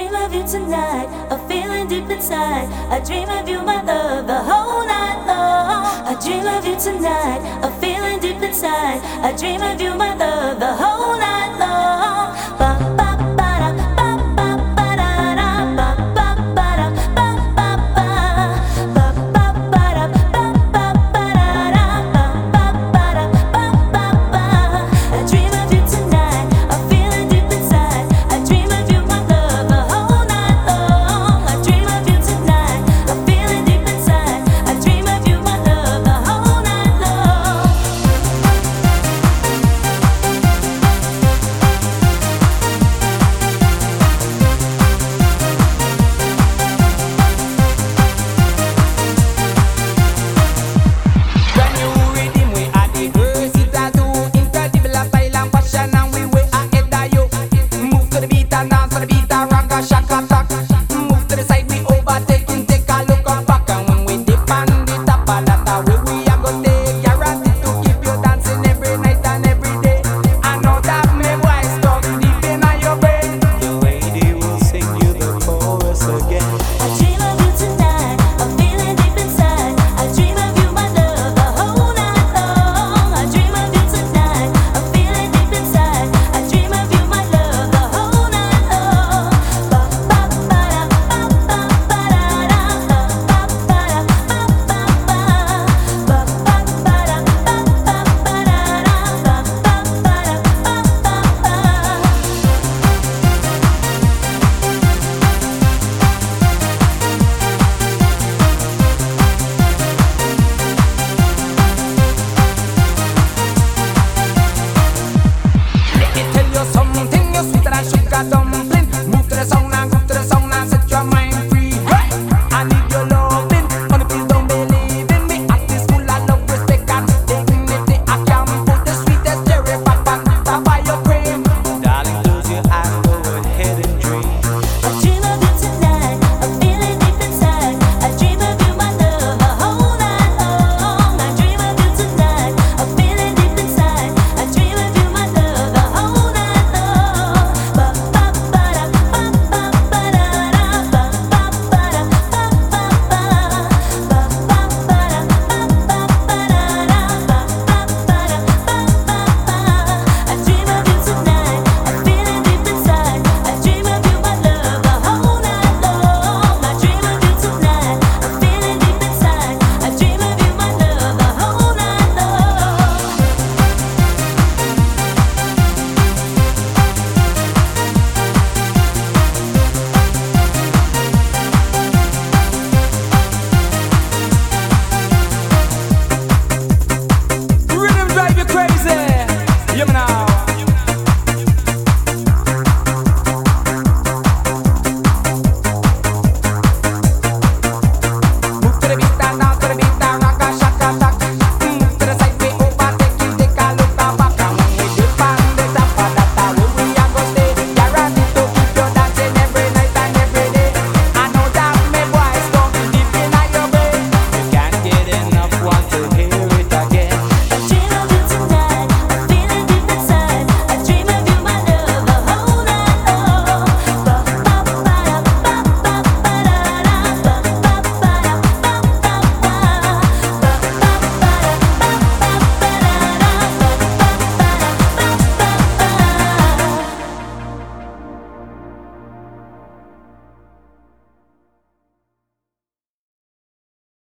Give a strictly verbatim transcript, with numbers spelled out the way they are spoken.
dream of you tonight, a feeling deep inside. I dream of you, my love, the whole night long. I dream of you tonight, a feeling deep inside. I dream of you, my love, the whole night long. Ba ba ba da, ba ba ba da da, ba ba ba da, ba ba ba, ba ba ba da, ba ba ba da da, ba ba ba da, ba ba ba. I dream of you tonight, a feeling deep inside. I dream of you, my love, the whole night long. I dream of you tonight, a feeling deep inside. I dream of you, my love, the whole night long. Brand new rhythm, we are the versatile too. Incredible style and fashion, and we way ahead of you. Move to the beat and dance to the beat and rock a shaka